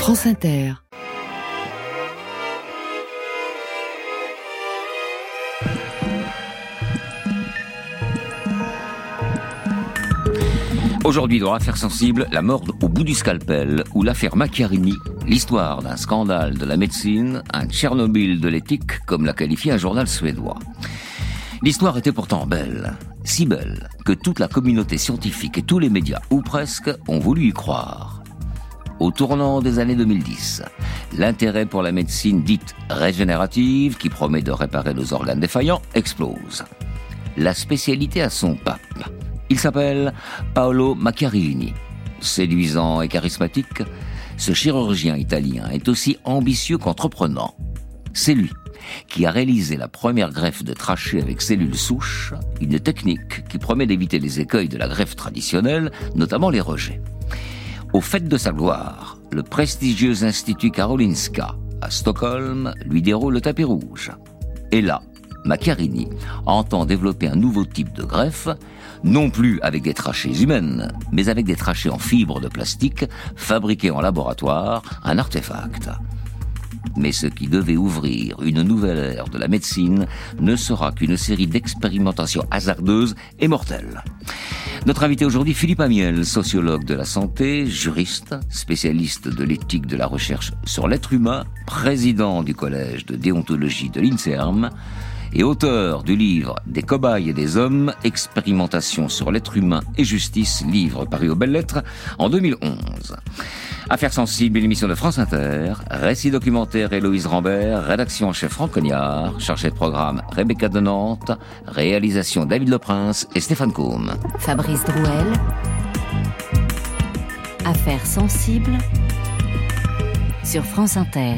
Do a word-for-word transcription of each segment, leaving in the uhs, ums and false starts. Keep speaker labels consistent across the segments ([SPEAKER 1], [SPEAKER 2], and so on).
[SPEAKER 1] France Inter.
[SPEAKER 2] Aujourd'hui, dans Affaires sensibles, la mort au bout du scalpel ou l'affaire Macchiarini, l'histoire d'un scandale de la médecine, un Tchernobyl de l'éthique, comme l'a qualifié un journal suédois. L'histoire était pourtant belle, si belle, que toute la communauté scientifique et tous les médias, ou presque, ont voulu y croire. Au tournant des années deux mille dix, l'intérêt pour la médecine dite régénérative, qui promet de réparer nos organes défaillants, explose. La spécialité a son pape. Il s'appelle Paolo Macchiarini. Séduisant et charismatique, ce chirurgien italien est aussi ambitieux qu'entreprenant. C'est lui qui a réalisé la première greffe de trachée avec cellules souches, une technique qui promet d'éviter les écueils de la greffe traditionnelle, notamment les rejets. Au fait de sa gloire, le prestigieux institut Karolinska, à Stockholm, lui déroule le tapis rouge. Et là, Macchiarini entend développer un nouveau type de greffe, non plus avec des trachées humaines, mais avec des trachées en fibres de plastique, fabriquées en laboratoire, un artefact. Mais ce qui devait ouvrir une nouvelle ère de la médecine ne sera qu'une série d'expérimentations hasardeuses et mortelles. Notre invité aujourd'hui, Philippe Amiel, sociologue de la santé, juriste, spécialiste de l'éthique de la recherche sur l'être humain, président du collège de déontologie de l'INSERM, et auteur du livre « Des cobayes et des hommes, expérimentation sur l'être humain et justice », livre paru aux Belles Lettres en deux mille onze. Affaires sensibles, une émission de France Inter, récit documentaire Héloïse Rambert, rédaction en chef Franck Cognard, chargé de programme Rebecca de Nantes, réalisation David Leprince et Stéphane Combe.
[SPEAKER 1] Fabrice Drouel. Affaires sensibles sur France Inter.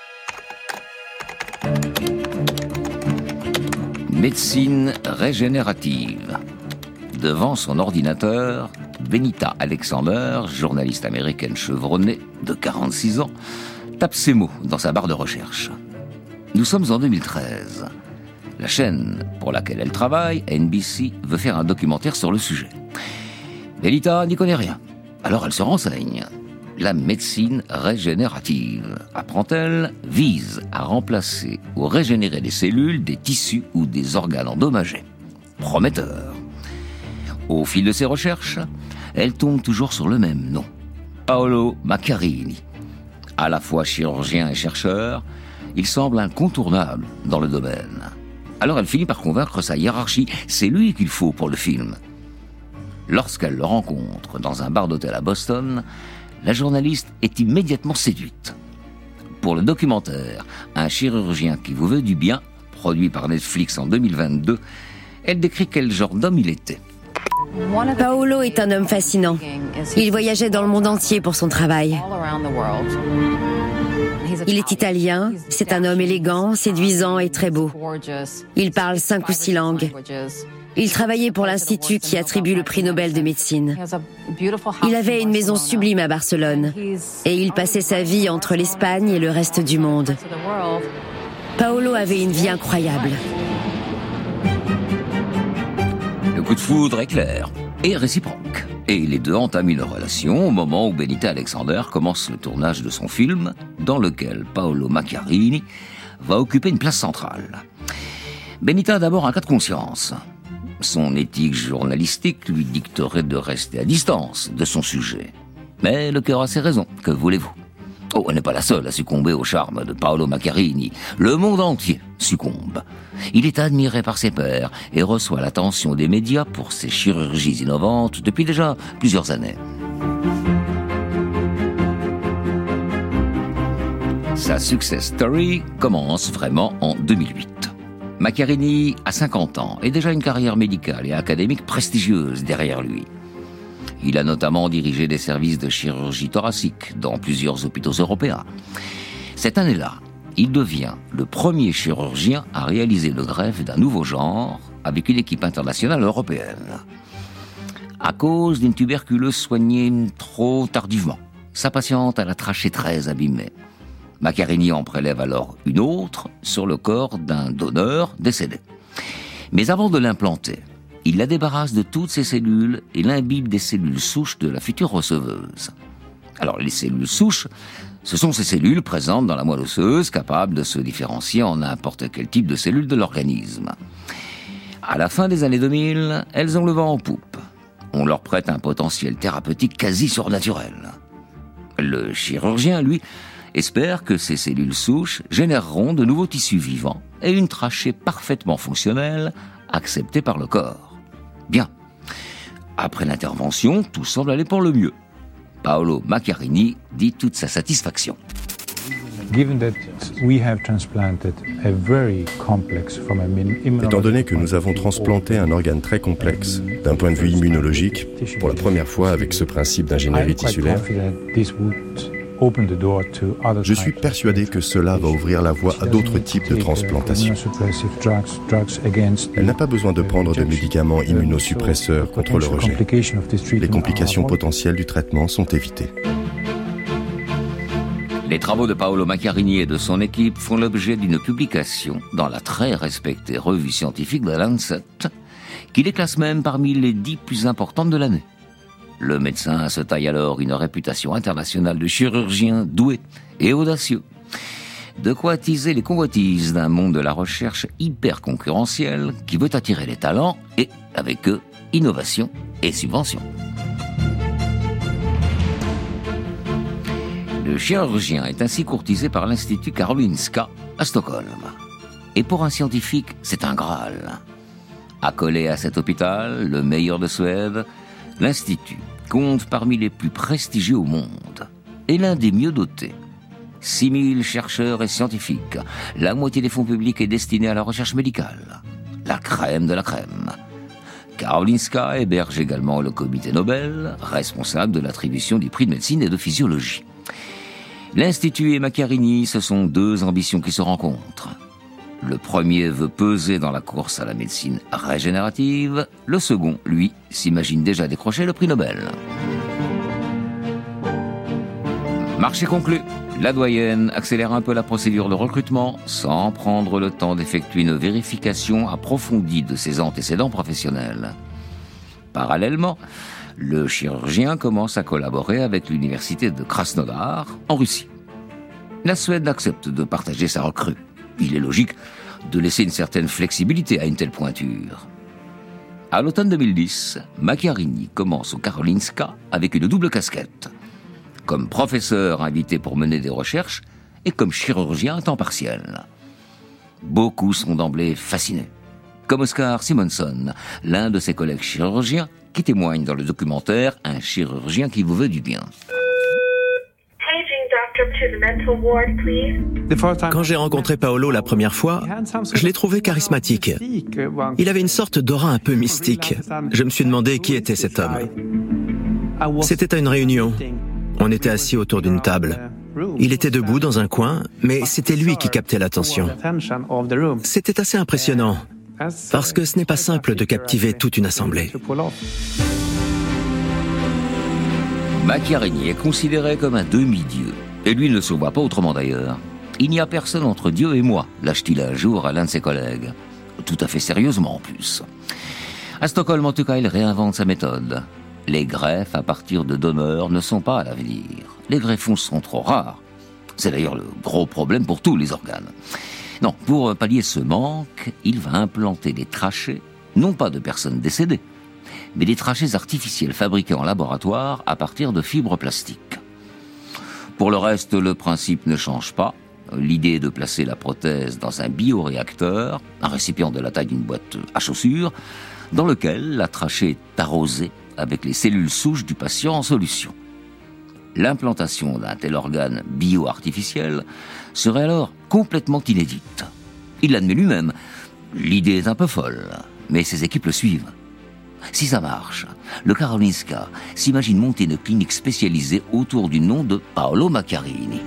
[SPEAKER 2] Médecine régénérative. Devant son ordinateur, Benita Alexander, journaliste américaine chevronnée de quarante-six ans, tape ces mots dans sa barre de recherche. Nous sommes en deux mille treize. La chaîne pour laquelle elle travaille, N B C, veut faire un documentaire sur le sujet. Benita n'y connaît rien, alors elle se renseigne. La médecine régénérative, apprend-elle, vise à remplacer ou régénérer des cellules, des tissus ou des organes endommagés. Prometteur. Au fil de ses recherches, elle tombe toujours sur le même nom, Paolo Macchiarini. À la fois chirurgien et chercheur, il semble incontournable dans le domaine. Alors elle finit par convaincre sa hiérarchie, c'est lui qu'il faut pour le film. Lorsqu'elle le rencontre dans un bar d'hôtel à Boston, la journaliste est immédiatement séduite. Pour le documentaire « Un chirurgien qui vous veut du bien », produit par Netflix en deux mille vingt-deux, elle décrit quel genre d'homme il était.
[SPEAKER 3] Paolo est un homme fascinant. Il voyageait dans le monde entier pour son travail. Il est italien, c'est un homme élégant, séduisant et très beau. Il parle cinq ou six langues. Il travaillait pour l'Institut qui attribue le prix Nobel de médecine. Il avait une maison sublime à Barcelone et il passait sa vie entre l'Espagne et le reste du monde. Paolo avait une vie incroyable.
[SPEAKER 2] Le coup de foudre est clair et réciproque. Et les deux entament une relation au moment où Benita Alexander commence le tournage de son film, dans lequel Paolo Macchiarini va occuper une place centrale. Benita a d'abord un cas de conscience. Son éthique journalistique lui dicterait de rester à distance de son sujet. Mais le cœur a ses raisons, que voulez-vous ? Oh, elle n'est pas la seule à succomber au charme de Paolo Macchiarini. Le monde entier succombe. Il est admiré par ses pairs et reçoit l'attention des médias pour ses chirurgies innovantes depuis déjà plusieurs années. Sa success story commence vraiment en deux mille huit. Macchiarini a cinquante ans et déjà une carrière médicale et académique prestigieuse derrière lui. Il a notamment dirigé des services de chirurgie thoracique dans plusieurs hôpitaux européens. Cette année-là, il devient le premier chirurgien à réaliser le greffe d'un nouveau genre avec une équipe internationale européenne. À cause d'une tuberculose soignée trop tardivement, sa patiente a la trachée très abîmée. Macchiarini en prélève alors une autre sur le corps d'un donneur décédé. Mais avant de l'implanter, il la débarrasse de toutes ses cellules et l'imbibe des cellules souches de la future receveuse. Alors les cellules souches Ce sont ces cellules présentes dans la moelle osseuse, capables de se différencier en n'importe quel type de cellule de l'organisme. À la fin des années deux mille, elles ont le vent en poupe. On leur prête un potentiel thérapeutique quasi surnaturel. Le chirurgien, lui, espère que ces cellules souches généreront de nouveaux tissus vivants et une trachée parfaitement fonctionnelle, acceptée par le corps. Bien. Après l'intervention, tout semble aller pour le mieux. Paolo Macchiarini dit toute sa satisfaction.
[SPEAKER 4] Étant donné que nous avons transplanté un organe très complexe, d'un point de vue immunologique, pour la première fois avec ce principe d'ingénierie tissulaire, je suis persuadé que cela va ouvrir la voie à d'autres types de transplantations. Elle n'a pas besoin de prendre de médicaments immunosuppresseurs contre le rejet. Les complications potentielles du traitement sont évitées.
[SPEAKER 2] Les travaux de Paolo Macchiarini et de son équipe font l'objet d'une publication dans la très respectée revue scientifique The Lancet, qui les classe même parmi les dix plus importantes de l'année. Le médecin se taille alors une réputation internationale de chirurgien doué et audacieux. De quoi attiser les convoitises d'un monde de la recherche hyper concurrentiel qui veut attirer les talents et, avec eux, innovation et subvention. Le chirurgien est ainsi courtisé par l'Institut Karolinska à Stockholm. Et pour un scientifique, c'est un Graal. Accolé à cet hôpital, le meilleur de Suède, l'Institut compte parmi les plus prestigieux au monde et l'un des mieux dotés. six mille chercheurs et scientifiques. La moitié des fonds publics est destinée à la recherche médicale. La crème de la crème. Karolinska héberge également le comité Nobel, responsable de l'attribution du prix de médecine et de physiologie. L'Institut et Macchiarini, ce sont deux ambitions qui se rencontrent. Le premier veut peser dans la course à la médecine régénérative. Le second, lui, s'imagine déjà décrocher le prix Nobel. Marché conclu. La doyenne accélère un peu la procédure de recrutement sans prendre le temps d'effectuer une vérification approfondie de ses antécédents professionnels. Parallèlement, le chirurgien commence à collaborer avec l'université de Krasnodar, en Russie. La Suède accepte de partager sa recrue. Il est logique de laisser une certaine flexibilité à une telle pointure. À l'automne deux mille dix, Macchiarini commence au Karolinska avec une double casquette. Comme professeur invité pour mener des recherches et comme chirurgien à temps partiel. Beaucoup sont d'emblée fascinés. Comme Oscar Simonson, l'un de ses collègues chirurgiens, qui témoigne dans le documentaire « Un chirurgien qui vous veut du bien ».
[SPEAKER 5] Quand j'ai rencontré Paolo la première fois, je l'ai trouvé charismatique. Il avait une sorte d'aura un peu mystique. Je me suis demandé qui était cet homme. C'était à une réunion. On était assis autour d'une table. Il était debout dans un coin, mais c'était lui qui captait l'attention. C'était assez impressionnant, parce que ce n'est pas simple de captiver toute une assemblée.
[SPEAKER 2] Macchiarini est considéré comme un demi-dieu. Et lui ne se voit pas autrement d'ailleurs. Il n'y a personne entre Dieu et moi, lâche-t-il un jour à l'un de ses collègues. Tout à fait sérieusement en plus. À Stockholm en tout cas, il réinvente sa méthode. Les greffes à partir de donneurs ne sont pas à l'avenir. Les greffons sont trop rares. C'est d'ailleurs le gros problème pour tous les organes. Non, pour pallier ce manque, il va implanter des trachées, non pas de personnes décédées, mais des trachées artificielles fabriquées en laboratoire à partir de fibres plastiques. Pour le reste, le principe ne change pas. L'idée est de placer la prothèse dans un bioréacteur, un récipient de la taille d'une boîte à chaussures, dans lequel la trachée est arrosée avec les cellules souches du patient en solution. L'implantation d'un tel organe bio-artificiel serait alors complètement inédite. Il l'admet lui-même. L'idée est un peu folle, mais ses équipes le suivent. Si ça marche, le Karolinska s'imagine monter une clinique spécialisée autour du nom de Paolo Macchiarini.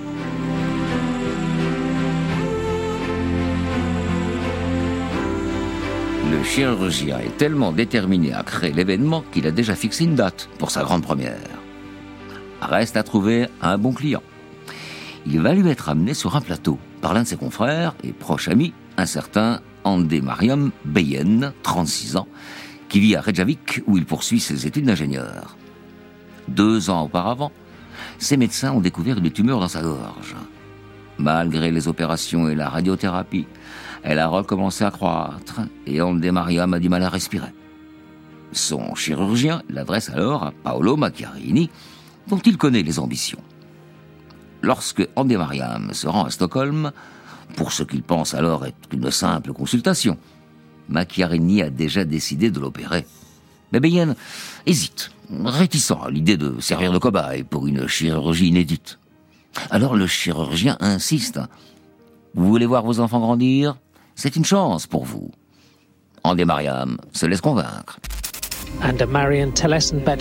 [SPEAKER 2] Le chirurgien est tellement déterminé à créer l'événement qu'il a déjà fixé une date pour sa grande première. Reste à trouver un bon client. Il va lui être amené sur un plateau par l'un de ses confrères et proches amis, un certain Ande Mariam Beyen, trente-six ans, qui vit à Reykjavik où il poursuit ses études d'ingénieur. Deux ans auparavant, ses médecins ont découvert une tumeur dans sa gorge. Malgré les opérations et la radiothérapie, elle a recommencé à croître et André Mariam a du mal à respirer. Son chirurgien l'adresse alors à Paolo Macchiarini, dont il connaît les ambitions. Lorsque André Mariam se rend à Stockholm, pour ce qu'il pense alors être une simple consultation, Macchiarini a déjà décidé de l'opérer. Mais Beyen hésite, réticent à l'idée de servir de cobaye pour une chirurgie inédite. Alors le chirurgien insiste. « Vous voulez voir vos enfants grandir ? C'est une chance pour vous. » André Mariam se laisse convaincre.
[SPEAKER 6] Ende Mariam Telesan Bet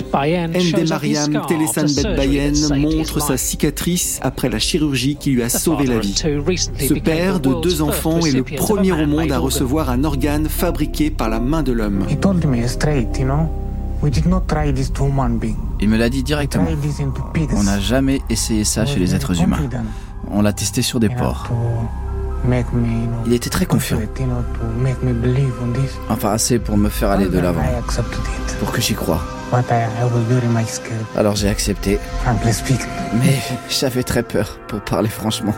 [SPEAKER 6] Bayen montre sa cicatrice après la chirurgie qui lui a sauvé la vie. Ce père de deux enfants est le premier au monde à recevoir un organe fabriqué par la main de l'homme.
[SPEAKER 7] Il me l'a dit directement. On n'a jamais essayé ça chez les êtres humains. On l'a testé sur des porcs. Il était très confiant. Enfin, assez pour me faire aller de l'avant. Pour que j'y croie. Alors j'ai accepté. Mais j'avais très peur, pour parler franchement.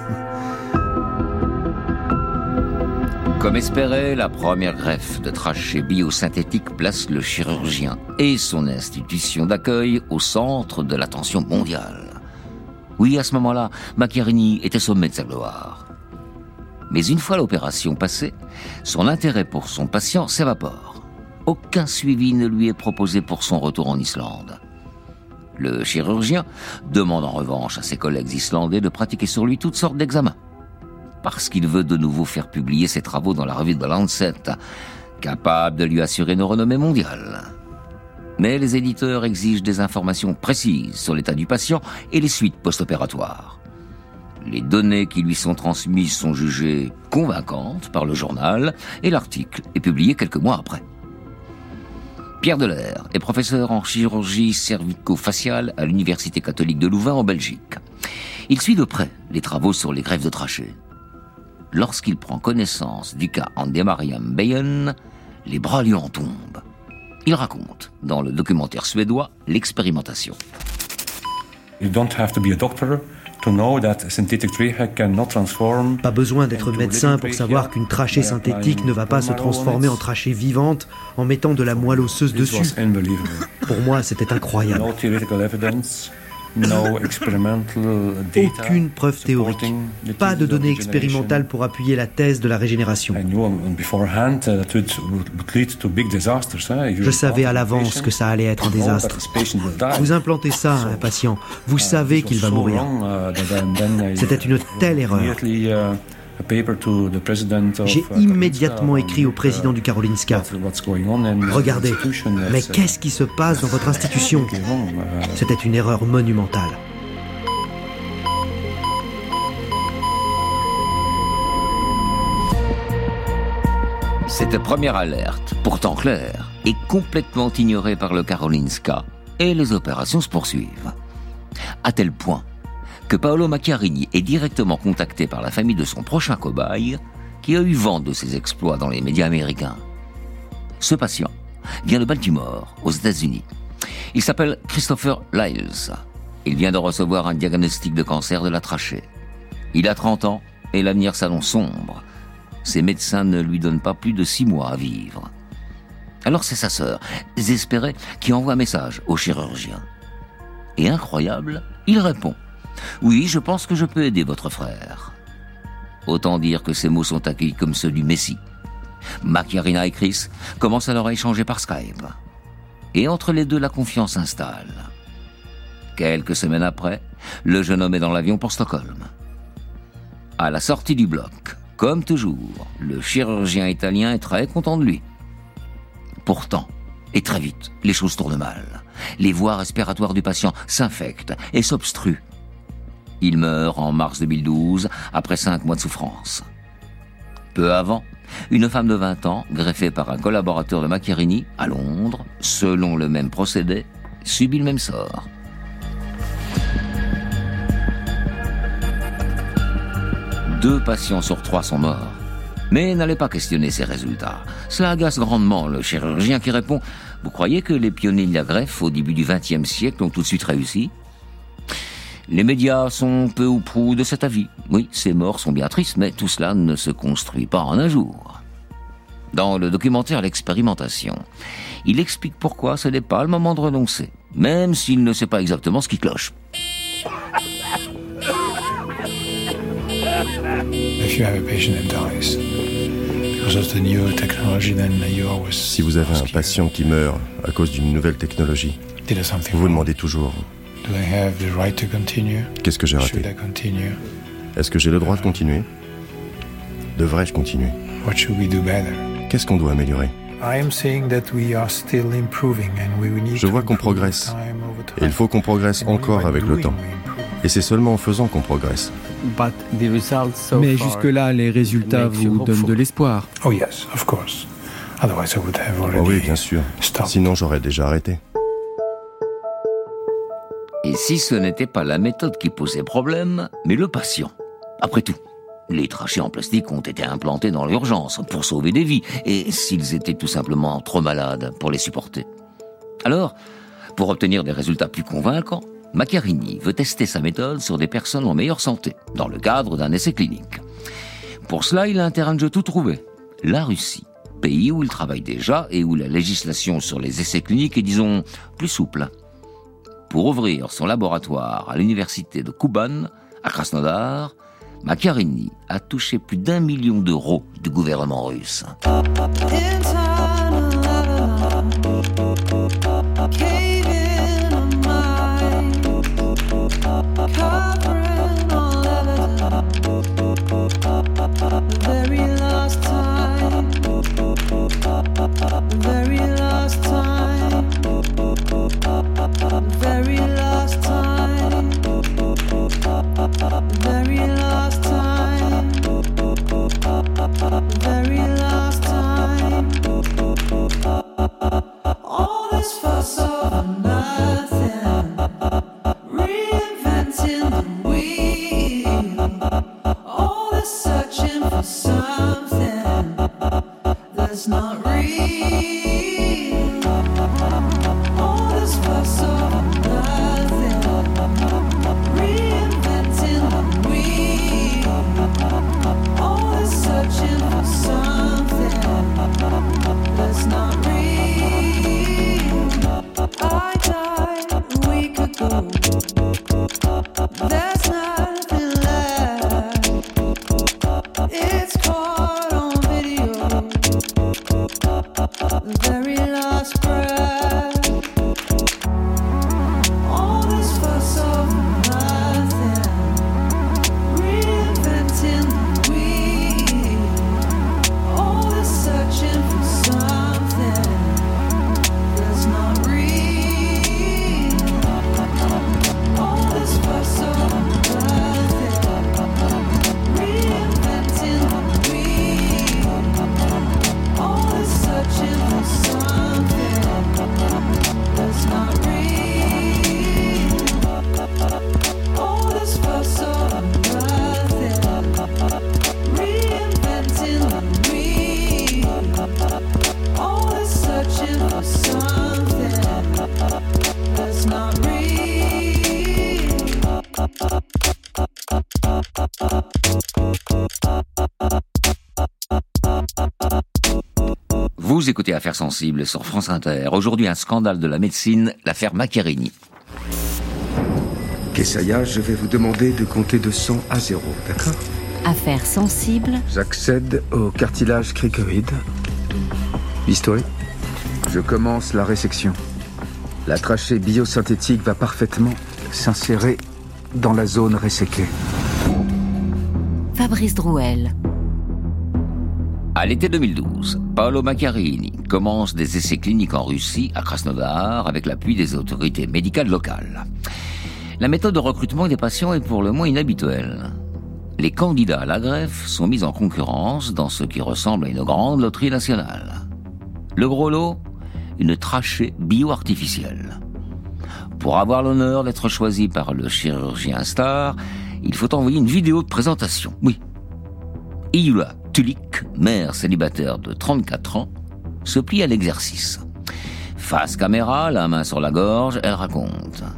[SPEAKER 2] Comme espéré, la première greffe de trachée biosynthétique place le chirurgien et son institution d'accueil au centre de l'attention mondiale. Oui, à ce moment-là, Macchiarini était sommet de sa gloire. Mais une fois l'opération passée, son intérêt pour son patient s'évapore. Aucun suivi ne lui est proposé pour son retour en Islande. Le chirurgien demande en revanche à ses collègues islandais de pratiquer sur lui toutes sortes d'examens. Parce qu'il veut de nouveau faire publier ses travaux dans la revue de Lancet, capable de lui assurer une renommée mondiale. Mais les éditeurs exigent des informations précises sur l'état du patient et les suites post-opératoires. Les données qui lui sont transmises sont jugées convaincantes par le journal et l'article est publié quelques mois après. Pierre Delair est professeur en chirurgie cervico-faciale à l'Université catholique de Louvain en Belgique. Il suit de près les travaux sur les greffes de trachée. Lorsqu'il prend connaissance du cas André Mariam Beyen, les bras lui en tombent. Il raconte, dans le documentaire suédois, l'expérimentation.
[SPEAKER 8] You don't have to be a doctor to know that synthetic trachea cannot transform.
[SPEAKER 9] Pas besoin d'être médecin pour savoir qu'une trachée synthétique ne va pas se transformer en trachée vivante en mettant de la moelle osseuse dessus. Pour moi, c'était incroyable.
[SPEAKER 8] No theoretical evidence. No experimental data.
[SPEAKER 9] Aucune preuve théorique, pas de données expérimentales pour appuyer la thèse de la régénération. Je savais à l'avance que ça allait être un désastre. Vous implantez ça à un patient, vous savez qu'il va mourir. C'était une telle erreur. J'ai immédiatement écrit au président du Karolinska. Regardez, mais qu'est-ce qui se passe dans votre institution ? C'était une erreur monumentale.
[SPEAKER 2] Cette première alerte, pourtant claire, est complètement ignorée par le Karolinska et les opérations se poursuivent. À tel point que Paolo Macchiarini est directement contacté par la famille de son prochain cobaye, qui a eu vent de ses exploits dans les médias américains. Ce patient vient de Baltimore, aux États-Unis. Il s'appelle Christopher Lyles. Il vient de recevoir un diagnostic de cancer de la trachée. Il a trente ans et l'avenir s'annonce sombre. Ses médecins ne lui donnent pas plus de six mois à vivre. Alors c'est sa sœur, désespérée, qui envoie un message au chirurgien. Et incroyable, il répond. Oui, je pense que je peux aider votre frère. Autant dire que ces mots sont accueillis comme ceux du Messie. Macchiarini et Chris commencent alors à échanger par Skype. Et entre les deux, la confiance s'installe. Quelques semaines après, le jeune homme est dans l'avion pour Stockholm. À la sortie du bloc, comme toujours, le chirurgien italien est très content de lui. Pourtant, et très vite, les choses tournent mal. Les voies respiratoires du patient s'infectent et s'obstruent. Il meurt en mars deux mille douze, après cinq mois de souffrance. Peu avant, une femme de vingt ans, greffée par un collaborateur de Macchiarini, à Londres, selon le même procédé, subit le même sort. Deux patients sur trois sont morts. Mais n'allez pas questionner ces résultats. Cela agace grandement le chirurgien qui répond « Vous croyez que les pionniers de la greffe au début du vingtième siècle ont tout de suite réussi ?» Les médias sont peu ou prou de cet avis. Oui, ces morts sont bien tristes, mais tout cela ne se construit pas en un jour. Dans le documentaire L'expérimentation, il explique pourquoi ce n'est pas le moment de renoncer, même s'il ne sait pas exactement ce qui cloche.
[SPEAKER 4] Si vous avez un patient qui meurt à cause d'une nouvelle technologie, vous vous demandez toujours: qu'est-ce que j'ai raté? Est-ce que j'ai le droit de continuer? Devrais-je continuer? Qu'est-ce qu'on doit améliorer? Je vois qu'on progresse. Et il faut qu'on progresse encore avec le temps. Et c'est seulement en faisant qu'on progresse.
[SPEAKER 9] Mais jusque-là, les résultats vous donnent de l'espoir.
[SPEAKER 4] Oh oui, bien sûr. Sinon, j'aurais déjà arrêté.
[SPEAKER 2] Et si ce n'était pas la méthode qui posait problème, mais le patient? Après tout, les trachées en plastique ont été implantés dans l'urgence pour sauver des vies, et s'ils étaient tout simplement trop malades pour les supporter. Alors, pour obtenir des résultats plus convaincants, Macchiarini veut tester sa méthode sur des personnes en meilleure santé, dans le cadre d'un essai clinique. Pour cela, il a un terrain de jeu tout trouvé, la Russie, pays où il travaille déjà et où la législation sur les essais cliniques est, disons, plus souple. Pour ouvrir son laboratoire à l'université de Kuban, à Krasnodar, Macchiarini a touché plus d'un million d'euros du gouvernement russe. Vous écoutez Affaires sensibles sur France Inter. Aujourd'hui, un scandale de la médecine, l'affaire Macchiarini.
[SPEAKER 10] Kessaya, je vais vous demander de compter de cent à zéro, d'accord?
[SPEAKER 1] Affaires sensibles.
[SPEAKER 10] J'accède au cartilage cricoïde. Bistoury. Je commence la résection. La trachée biosynthétique va parfaitement s'insérer dans la zone resséquée.
[SPEAKER 1] Fabrice Drouel.
[SPEAKER 2] À l'été deux mille douze, Paolo Macchiarini commence des essais cliniques en Russie, à Krasnodar, avec l'appui des autorités médicales locales. La méthode de recrutement des patients est pour le moins inhabituelle. Les candidats à la greffe sont mis en concurrence dans ce qui ressemble à une grande loterie nationale. Le gros lot, une trachée bio-artificielle. Pour avoir l'honneur d'être choisi par le chirurgien star, il faut envoyer une vidéo de présentation. Oui. Iula Tulik, mère célibataire de trente-quatre ans, se plie à l'exercice. Face caméra, la main sur la gorge, elle raconte.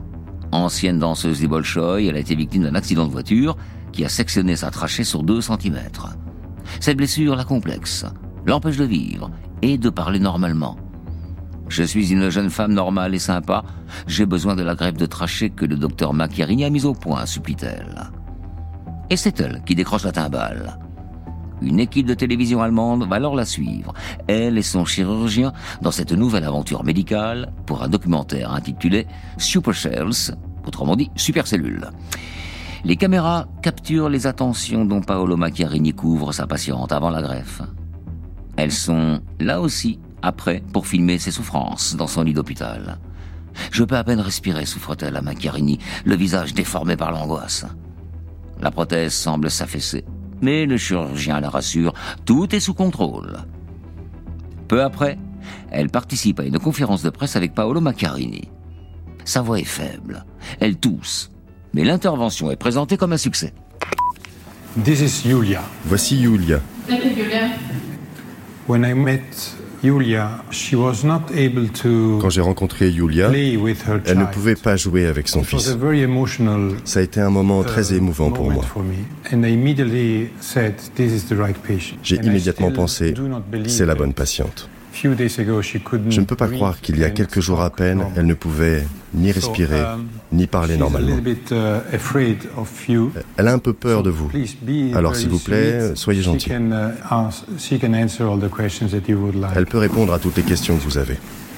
[SPEAKER 2] Ancienne danseuse du Bolchoï, elle a été victime d'un accident de voiture qui a sectionné sa trachée sur deux centimètres. Cette blessure la complexe, l'empêche de vivre et de parler normalement. Je suis une jeune femme normale et sympa. J'ai besoin de la greffe de trachée que le docteur Macchiarini a mise au point, supplie-t-elle. Et c'est elle qui décroche la timbale. Une équipe de télévision allemande va alors la suivre, elle et son chirurgien, dans cette nouvelle aventure médicale pour un documentaire intitulé Super Cells, autrement dit Super Cellules. Les caméras capturent les attentions dont Paolo Macchiarini couvre sa patiente avant la greffe. Elles sont, là aussi, après, pour filmer ses souffrances dans son lit d'hôpital. Je peux à peine respirer, souffre-t-elle à Macchiarini, le visage déformé par l'angoisse. La prothèse semble s'affaisser, mais le chirurgien la rassure, tout est sous contrôle. Peu après, elle participe à une conférence de presse avec Paolo Macchiarini. Sa voix est faible, elle tousse, mais l'intervention est présentée comme un succès.
[SPEAKER 8] This is Julia.
[SPEAKER 4] Voici Julia.
[SPEAKER 11] Thank you, Julia.
[SPEAKER 8] When I met Julia, she was not able to
[SPEAKER 4] Quand j'ai rencontré Julia,
[SPEAKER 8] play with her
[SPEAKER 4] elle ne
[SPEAKER 8] child.
[SPEAKER 4] pouvait pas jouer avec son
[SPEAKER 8] It was
[SPEAKER 4] fils.
[SPEAKER 8] a very emotional,
[SPEAKER 4] Ça a été un moment très
[SPEAKER 8] uh,
[SPEAKER 4] émouvant pour
[SPEAKER 8] moment
[SPEAKER 4] moi.
[SPEAKER 8] for me. And I immediately said, this is the right patient.
[SPEAKER 4] J'ai
[SPEAKER 8] And I
[SPEAKER 4] immédiatement
[SPEAKER 8] still
[SPEAKER 4] pensé,
[SPEAKER 8] do not believe
[SPEAKER 4] c'est la
[SPEAKER 8] that.
[SPEAKER 4] bonne patiente.
[SPEAKER 8] Few days ago, she couldn't
[SPEAKER 4] Je ne peux pas
[SPEAKER 8] breathe
[SPEAKER 4] croire qu'il y a
[SPEAKER 8] and
[SPEAKER 4] quelques jours à
[SPEAKER 8] talk
[SPEAKER 4] peine,
[SPEAKER 8] normally.
[SPEAKER 4] elle ne pouvait ni
[SPEAKER 8] So,
[SPEAKER 4] respirer,
[SPEAKER 8] um,
[SPEAKER 4] ni parler
[SPEAKER 8] she's
[SPEAKER 4] normalement.
[SPEAKER 8] a little bit, uh, afraid of you.
[SPEAKER 4] Elle a un peu peur de vous.
[SPEAKER 8] Please be
[SPEAKER 4] Alors
[SPEAKER 8] very
[SPEAKER 4] s'il vous plaît,
[SPEAKER 8] sweet.
[SPEAKER 4] soyez
[SPEAKER 8] She
[SPEAKER 4] gentil.
[SPEAKER 8] can, uh, ask- she can answer all the questions that you would like.
[SPEAKER 4] Elle peut répondre à toutes les questions que vous avez.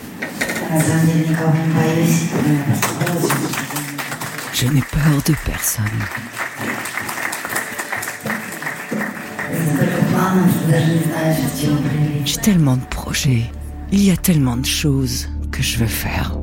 [SPEAKER 1] Je n'ai peur de personne. J'ai tellement de projets. Il y a tellement de choses que je veux faire.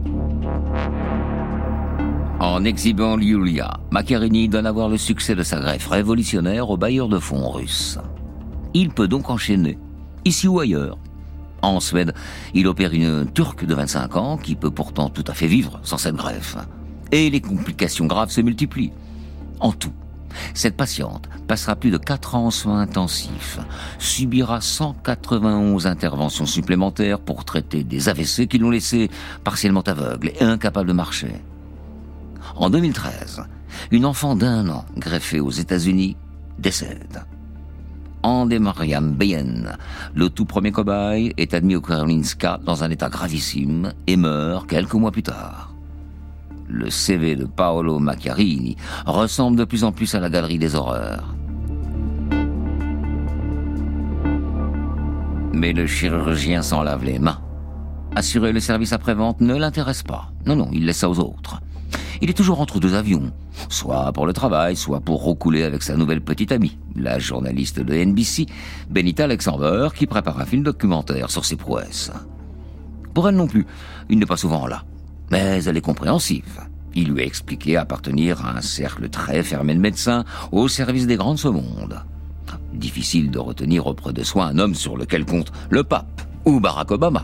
[SPEAKER 2] En exhibant Julia, Macchiarini donne à voir le succès de sa greffe révolutionnaire au bailleur de fonds russe. Il peut donc enchaîner, ici ou ailleurs. En Suède, il opère une Turque de vingt-cinq ans qui peut pourtant tout à fait vivre sans cette greffe. Et les complications graves se multiplient. En tout, cette patiente passera plus de quatre ans en soins intensifs, subira cent quatre-vingt-onze interventions supplémentaires pour traiter des A V C qui l'ont laissé partiellement aveugle et incapable de marcher. En deux mille treize, une enfant d'un an greffée aux États-Unis décède. Andy Mariam Beyen, le tout premier cobaye, est admis au Karolinska dans un état gravissime et meurt quelques mois plus tard. Le C V de Paolo Macchiarini ressemble de plus en plus à la galerie des horreurs. Mais le chirurgien s'en lave les mains. Assurer le service après-vente ne l'intéresse pas. Non, non, il laisse ça aux autres. Il est toujours entre deux avions, soit pour le travail, soit pour roucouler avec sa nouvelle petite amie, la journaliste de N B C, Benita Alexander, qui prépare un film documentaire sur ses prouesses. Pour elle non plus, il n'est pas souvent là, mais elle est compréhensive. Il lui a expliqué appartenir à un cercle très fermé de médecins au service des grands de ce monde. Difficile de retenir auprès de soi un homme sur lequel compte le pape ou Barack Obama.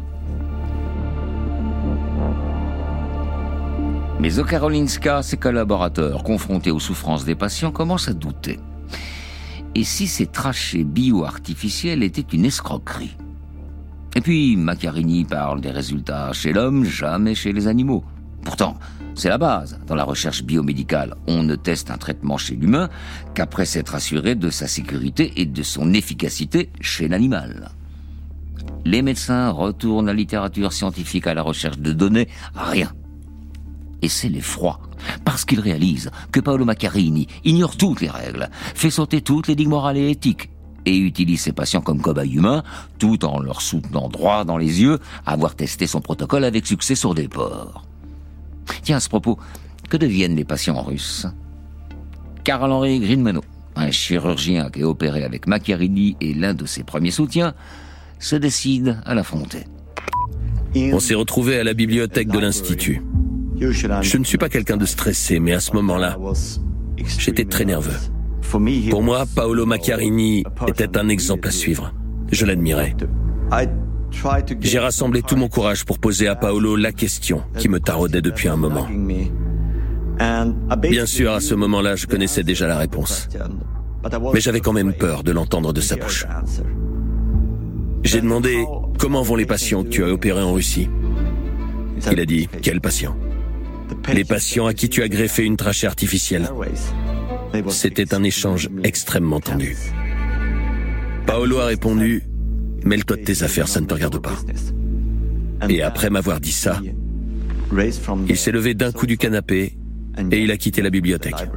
[SPEAKER 2] Mais au Karolinska, ses collaborateurs, confrontés aux souffrances des patients, commencent à douter. Et si ces trachées bio-artificielles étaient une escroquerie? Et puis, Macchiarini parle des résultats chez l'homme, jamais chez les animaux. Pourtant, c'est la base. Dans la recherche biomédicale, on ne teste un traitement chez l'humain qu'après s'être assuré de sa sécurité et de son efficacité chez l'animal. Les médecins retournent la littérature scientifique à la recherche de données, rien. Et c'est l'effroi, parce qu'ils réalisent que Paolo Macchiarini ignore toutes les règles, fait sauter toutes les digues morales et éthiques, et utilise ses patients comme cobayes humains, tout en leur soutenant droit dans les yeux avoir testé son protocole avec succès sur des porcs. Tiens, à ce propos, que deviennent les patients russes? Karl-Henri Grinmano, un chirurgien qui a opéré avec Macchiarini et l'un de ses premiers soutiens, se décide à l'affronter.
[SPEAKER 12] On s'est retrouvés à la bibliothèque de l'Institut. Je ne suis pas quelqu'un de stressé, mais à ce moment-là, j'étais très nerveux. Pour moi, Paolo Macchiarini était un exemple à suivre. Je l'admirais. J'ai rassemblé tout mon courage pour poser à Paolo la question qui me taraudait depuis un moment. Bien sûr, à ce moment-là, je connaissais déjà la réponse. Mais j'avais quand même peur de l'entendre de sa bouche. J'ai demandé « Comment vont les patients que tu as opérés en Russie ?» Il a dit « Quel patient ?» les patients à qui tu as greffé une trachée artificielle. C'était un échange extrêmement tendu. Paolo a répondu « Mêle-toi de tes affaires, ça ne te regarde pas ». Et après m'avoir dit ça, il s'est levé d'un coup du canapé et il a quitté la bibliothèque.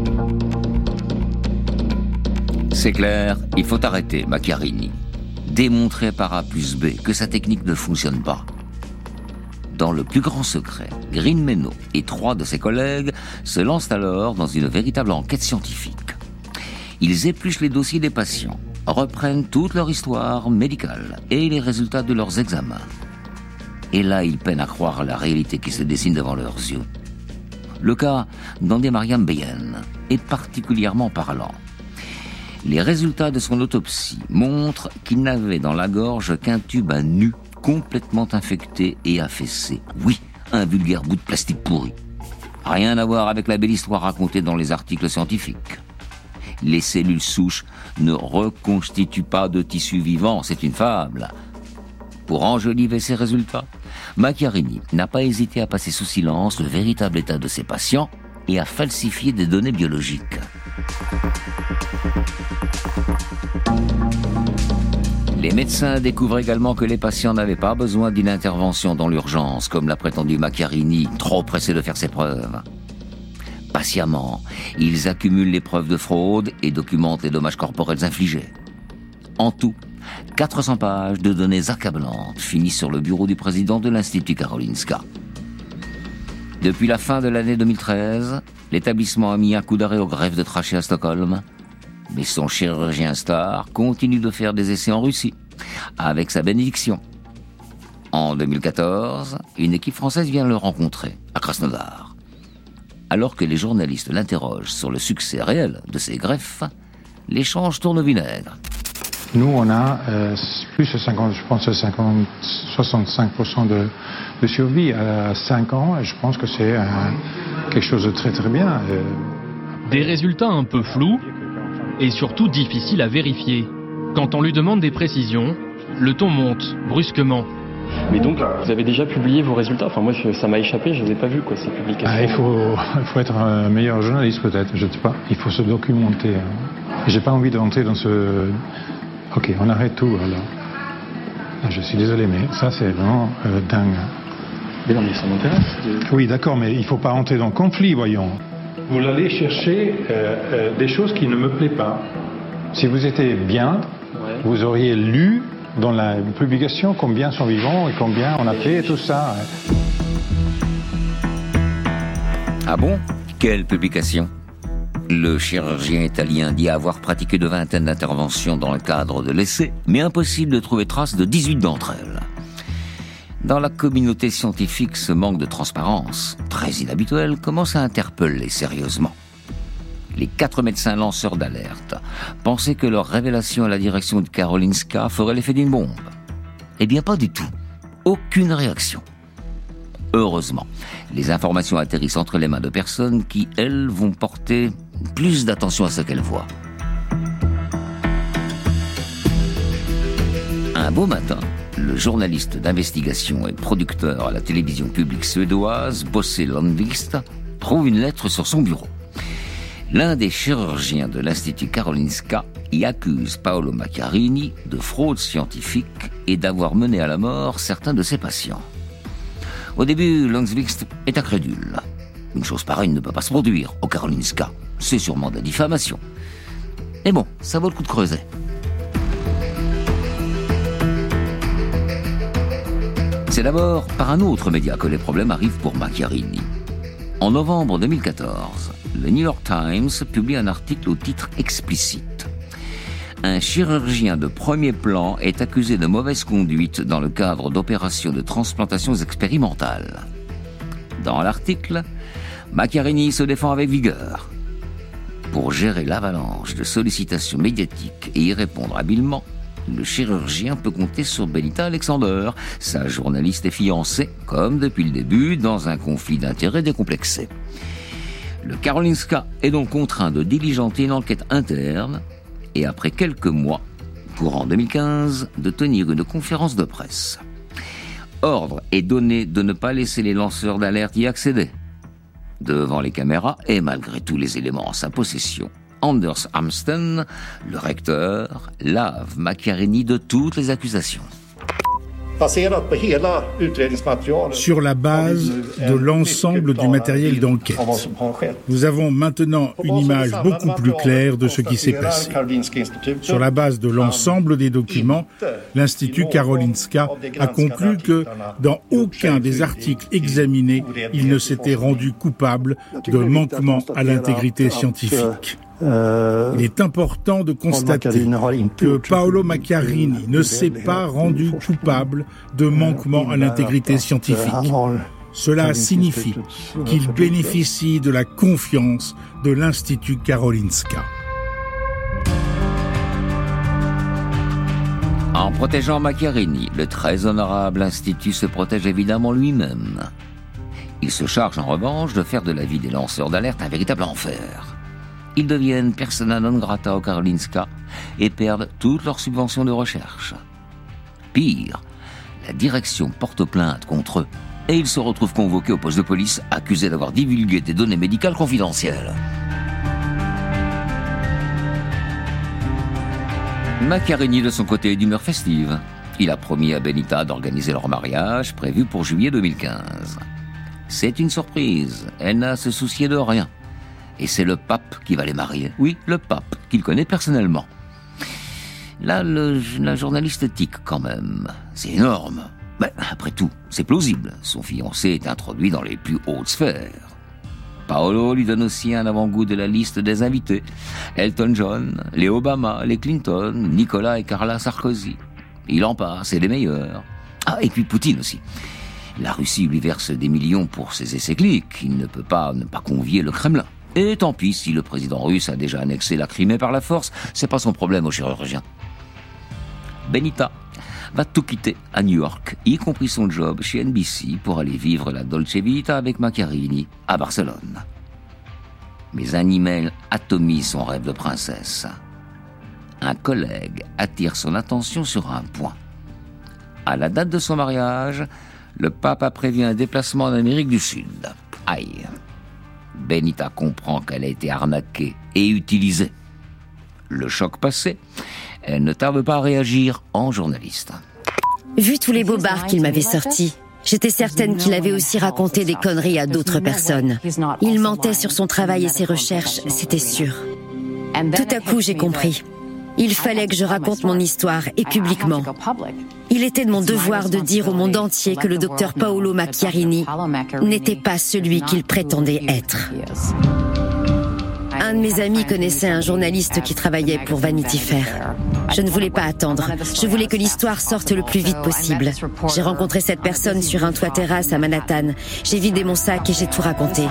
[SPEAKER 2] C'est clair, il faut arrêter Macchiarini. Démontrer par A plus B que sa technique ne fonctionne pas. Dans le plus grand secret, Green Menno et trois de ses collègues se lancent alors dans une véritable enquête scientifique. Ils épluchent les dossiers des patients, reprennent toute leur histoire médicale et les résultats de leurs examens. Et là, ils peinent à croire la réalité qui se dessine devant leurs yeux. Le cas d'Andé Mariam Beyen est particulièrement parlant. Les résultats de son autopsie montrent qu'il n'avait dans la gorge qu'un tube à nu, complètement infecté et affaissé. Oui, un vulgaire bout de plastique pourri. Rien à voir avec la belle histoire racontée dans les articles scientifiques. Les cellules souches ne reconstituent pas de tissu vivant, c'est une fable. Pour enjoliver ces résultats, Macchiarini n'a pas hésité à passer sous silence le véritable état de ses patients et à falsifier des données biologiques. Les médecins découvrent également que les patients n'avaient pas besoin d'une intervention dans l'urgence, comme l'a prétendu Macchiarini, trop pressé de faire ses preuves. Patiemment, ils accumulent les preuves de fraude et documentent les dommages corporels infligés. En tout, quatre cents pages de données accablantes finissent sur le bureau du président de l'Institut Karolinska. Depuis la fin de l'année deux mille treize, l'établissement a mis un coup d'arrêt aux greffes de trachée à Stockholm. Mais son chirurgien star continue de faire des essais en Russie, avec sa bénédiction. En deux mille quatorze, une équipe française vient le rencontrer, à Krasnodar. Alors que les journalistes l'interrogent sur le succès réel de ses greffes, l'échange tourne au vinaigre.
[SPEAKER 11] Nous, on a euh, plus de cinquante, je pense, cinquante, soixante-cinq pour cent de, de survie à cinq ans, et je pense que c'est euh, quelque chose de très très bien. Euh,
[SPEAKER 13] Des résultats un peu flous, et surtout difficiles à vérifier. Quand on lui demande des précisions, le ton monte, brusquement.
[SPEAKER 14] Mais donc, vous avez déjà publié vos résultats? Enfin, moi, ça m'a échappé, je ne les ai pas vus, quoi, ces publications.
[SPEAKER 11] Ah, il, faut, il faut être un meilleur journaliste, peut-être, je ne sais pas. Il faut se documenter. J'ai pas envie d'entrer dans ce... Ok, on arrête tout, alors. Je suis désolé, mais ça, c'est vraiment euh, dingue.
[SPEAKER 14] Mais non, mais ça m'intéresse.
[SPEAKER 11] Oui, d'accord, mais il ne faut pas entrer dans le conflit, voyons. Vous allez chercher euh, euh, des choses qui ne me plaisent pas. Si vous étiez bien, ouais. Vous auriez lu dans la publication combien sont vivants et combien on a fait et tout ça.
[SPEAKER 2] Ah bon? Quelle publication? Le chirurgien italien dit avoir pratiqué de vingtaines d'interventions dans le cadre de l'essai, mais impossible de trouver trace de dix-huit d'entre elles. Dans la communauté scientifique, ce manque de transparence, très inhabituel, commence à interpeller sérieusement. Les quatre médecins lanceurs d'alerte pensaient que leur révélation à la direction de Karolinska ferait l'effet d'une bombe. Eh bien, pas du tout. Aucune réaction. Heureusement, les informations atterrissent entre les mains de personnes qui, elles, vont porter plus d'attention à ce qu'elles voient. Un beau matin, le journaliste d'investigation et producteur à la télévision publique suédoise, Bosse Lundqvist, trouve une lettre sur son bureau. L'un des chirurgiens de l'Institut Karolinska y accuse Paolo Macchiarini de fraude scientifique et d'avoir mené à la mort certains de ses patients. Au début, Lundqvist est incrédule. Une chose pareille ne peut pas se produire au Karolinska. C'est sûrement de la diffamation. Mais bon, ça vaut le coup de creuser. C'est d'abord par un autre média que les problèmes arrivent pour Macchiarini. En novembre deux mille quatorze, le New York Times publie un article au titre explicite. Un chirurgien de premier plan est accusé de mauvaise conduite dans le cadre d'opérations de transplantations expérimentales. Dans l'article, Macchiarini se défend avec vigueur. Pour gérer l'avalanche de sollicitations médiatiques et y répondre habilement, le chirurgien peut compter sur Benita Alexander, sa journaliste et fiancée, comme depuis le début, dans un conflit d'intérêts décomplexé. Le Karolinska est donc contraint de diligenter une enquête interne et après quelques mois, courant deux mille quinze, de tenir une conférence de presse. Ordre est donné de ne pas laisser les lanceurs d'alerte y accéder. Devant les caméras et malgré tous les éléments en sa possession, Anders Amsten, le recteur, lave Macchiarini de toutes les accusations.
[SPEAKER 15] Sur la base de l'ensemble du matériel d'enquête, nous avons maintenant une image beaucoup plus claire de ce qui s'est passé. Sur la base de l'ensemble des documents, l'Institut Karolinska a conclu que, dans aucun des articles examinés, il ne s'était rendu coupable de manquement à l'intégrité scientifique. Il est important de constater que Paolo Macchiarini ne s'est pas rendu coupable de manquement à l'intégrité scientifique. Cela signifie qu'il bénéficie de la confiance de l'Institut Karolinska.
[SPEAKER 2] En protégeant Macchiarini, le très honorable Institut se protège évidemment lui-même. Il se charge en revanche de faire de la vie des lanceurs d'alerte un véritable enfer. Ils deviennent persona non grata au Karolinska et perdent toutes leurs subventions de recherche. Pire, la direction porte plainte contre eux et ils se retrouvent convoqués au poste de police accusés d'avoir divulgué des données médicales confidentielles. Macchiarini, de son côté, est d'humeur festive. Il a promis à Benita d'organiser leur mariage prévu pour juillet deux mille quinze. C'est une surprise, elle n'a à se soucier de rien. Et c'est le pape qui va les marier. Oui, le pape, qu'il connaît personnellement. Là, le, la journaliste tique quand même. C'est énorme. Mais après tout, c'est plausible. Son fiancé est introduit dans les plus hautes sphères. Paolo lui donne aussi un avant-goût de la liste des invités. Elton John, les Obama, les Clinton, Nicolas et Carla Sarkozy. Il en passe, et des meilleurs. Ah, et puis Poutine aussi. La Russie lui verse des millions pour ses essais cliniques. Il ne peut pas ne pas convier le Kremlin. Et tant pis si le président russe a déjà annexé la Crimée par la force, c'est pas son problème au chirurgien. Benita va tout quitter à New York, y compris son job chez N B C, pour aller vivre la Dolce Vita avec Macchiarini à Barcelone. Mais un email atomise son rêve de princesse. Un collègue attire son attention sur un point. À la date de son mariage, le pape a prévu un déplacement en Amérique du Sud. Aïe. Benita comprend qu'elle a été arnaquée et utilisée. Le choc passé, elle ne tarde pas à réagir en journaliste.
[SPEAKER 3] Vu tous les bobards qu'il m'avait sortis, j'étais certaine qu'il avait aussi raconté des conneries à d'autres personnes. Il mentait sur son travail et ses recherches, c'était sûr. Tout à coup, j'ai compris. Il fallait que je raconte mon histoire et publiquement. Il était de mon devoir de dire au monde entier que le docteur Paolo Macchiarini n'était pas celui qu'il prétendait être. Un de mes amis connaissait un journaliste qui travaillait pour Vanity Fair. Je ne voulais pas attendre. Je voulais que l'histoire sorte le plus vite possible. J'ai rencontré cette personne sur un toit terrasse à Manhattan. J'ai vidé mon sac et j'ai tout raconté.